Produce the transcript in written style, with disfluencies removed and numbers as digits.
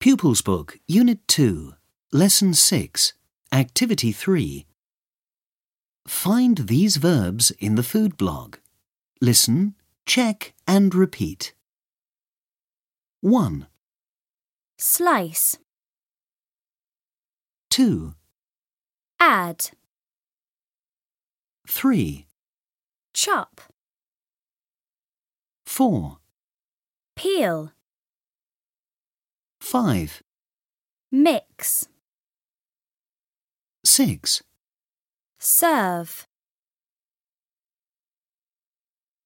Pupils Book, Unit 2, Lesson 6, Activity 3. Find these verbs in the food blog. Listen, check and repeat. 1, Slice. 2, Add. 3, Chop. 4, Peel. 5, Mix. 6. Serve.